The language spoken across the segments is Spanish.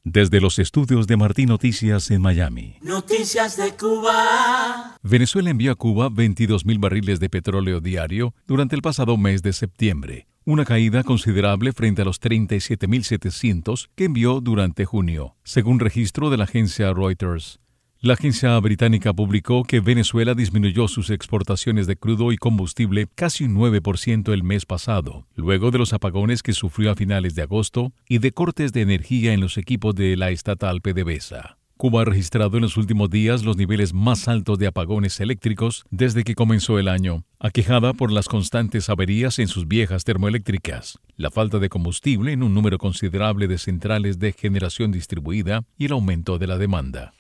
Desde los estudios de Martín Noticias en Miami. Noticias de Cuba. Venezuela envió a Cuba 22.000 barriles de petróleo diario durante el pasado mes de septiembre, una caída considerable frente a los 37.700 que envió durante junio, según registro de la agencia Reuters. La agencia británica publicó que Venezuela disminuyó sus exportaciones de crudo y combustible casi un 9% el mes pasado, luego de los apagones que sufrió a finales de agosto y de cortes de energía en los equipos de la estatal PDVSA. Cuba ha registrado en los últimos días los niveles más altos de apagones eléctricos desde que comenzó el año, aquejada por las constantes averías en sus viejas termoeléctricas, la falta de combustible en un número considerable de centrales de generación distribuida y el aumento de la demanda.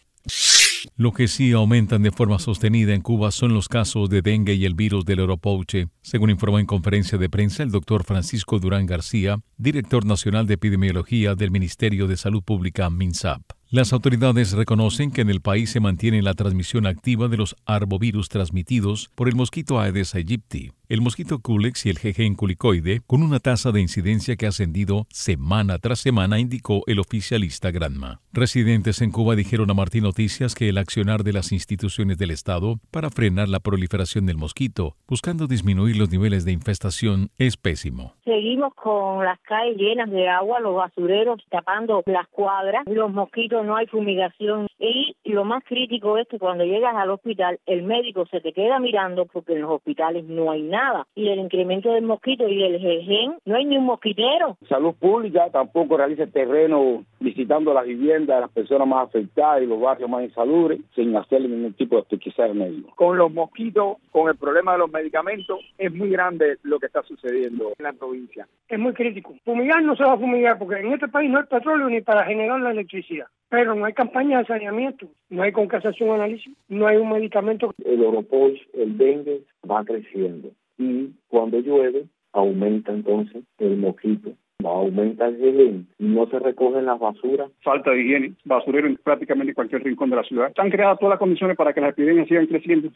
Lo que sí aumentan de forma sostenida en Cuba son los casos de dengue y el virus del oropouche, según informó en conferencia de prensa el doctor Francisco Durán García, director nacional de epidemiología del Ministerio de Salud Pública, MINSAP. Las autoridades reconocen que en el país se mantiene la transmisión activa de los arbovirus transmitidos por el mosquito Aedes aegypti, el mosquito Culex y el jejen culicoide, con una tasa de incidencia que ha ascendido semana tras semana, indicó el oficialista Granma. Residentes en Cuba dijeron a Martín Noticias que el accionar de las instituciones del Estado para frenar la proliferación del mosquito, buscando disminuir los niveles de infestación, es pésimo. Seguimos con las calles llenas de agua, los basureros tapando las cuadras, los mosquitos, no hay fumigación y lo más crítico es que cuando llegas al hospital el médico se te queda mirando porque en los hospitales no hay nada y el incremento del mosquito y del jejen, no hay ni un mosquitero. Salud Pública tampoco realiza el terreno visitando las viviendas de las personas más afectadas y los barrios más insalubres sin hacerle ningún tipo de pesquisa médico. Con los mosquitos, con el problema de los medicamentos, es muy grande lo que está sucediendo en la provincia. Es muy crítico. Fumigar no se va a fumigar porque en este país no hay petróleo ni para generar la electricidad. Pero no hay campaña de saneamiento, no hay concasación análisis, no hay un medicamento. El oropouche, el dengue va creciendo y cuando llueve aumenta entonces el mosquito. Aumenta el jejen, no se recogen las basuras. Falta de higiene, basurero en prácticamente cualquier rincón de la ciudad. Están creadas todas las condiciones para que las epidemias sigan creciendo.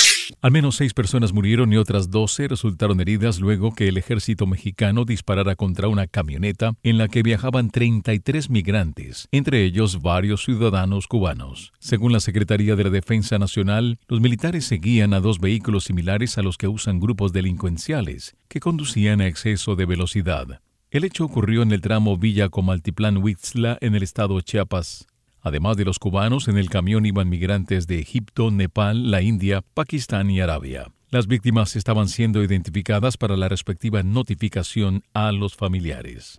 Al menos 6 personas murieron y otras 12 resultaron heridas luego que el ejército mexicano disparara contra una camioneta en la que viajaban 33 migrantes, entre ellos varios ciudadanos cubanos. Según la Secretaría de la Defensa Nacional, los militares seguían a 2 vehículos similares a los que usan grupos delincuenciales, que conducían a exceso de velocidad. El hecho ocurrió en el tramo Villa Comaltitlán-Huixtla, en el estado Chiapas. Además de los cubanos, en el camión iban migrantes de Egipto, Nepal, la India, Pakistán y Arabia. Las víctimas estaban siendo identificadas para la respectiva notificación a los familiares.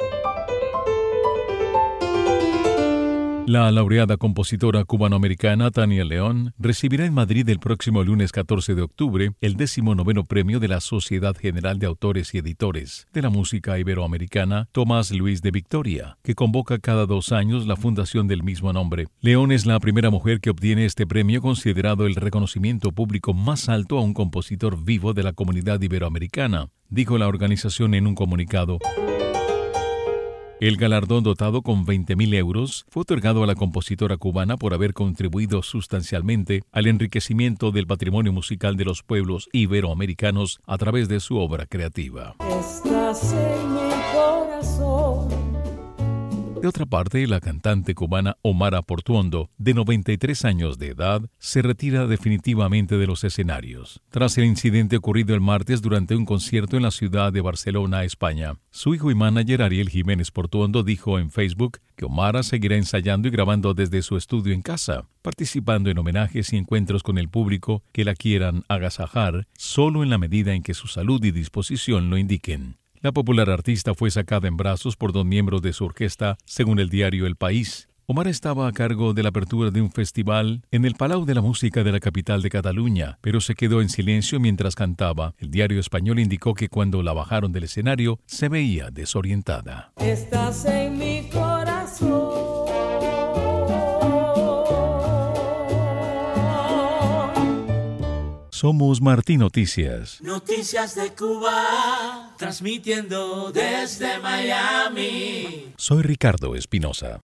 La laureada compositora cubanoamericana Tania León recibirá en Madrid el próximo lunes 14 de octubre el 19º premio de la Sociedad General de Autores y Editores de la Música Iberoamericana Tomás Luis de Victoria, que convoca cada 2 años la fundación del mismo nombre. León es la primera mujer que obtiene este premio, considerado el reconocimiento público más alto a un compositor vivo de la comunidad iberoamericana, dijo la organización en un comunicado. El galardón, dotado con 20.000 euros, fue otorgado a la compositora cubana por haber contribuido sustancialmente al enriquecimiento del patrimonio musical de los pueblos iberoamericanos a través de su obra creativa. Estás en mi corazón. De otra parte, la cantante cubana Omara Portuondo, de 93 años de edad, se retira definitivamente de los escenarios, tras el incidente ocurrido el martes durante un concierto en la ciudad de Barcelona, España. Su hijo y manager Ariel Jiménez Portuondo dijo en Facebook que Omara seguirá ensayando y grabando desde su estudio en casa, participando en homenajes y encuentros con el público que la quieran agasajar, solo en la medida en que su salud y disposición lo indiquen. La popular artista fue sacada en brazos por 2 miembros de su orquesta, según el diario El País. Omar estaba a cargo de la apertura de un festival en el Palau de la Música de la capital de Cataluña, pero se quedó en silencio mientras cantaba. El diario español indicó que cuando la bajaron del escenario se veía desorientada. Estás en mi corazón. Somos Martín Noticias. Noticias de Cuba, transmitiendo desde Miami. Soy Ricardo Espinosa.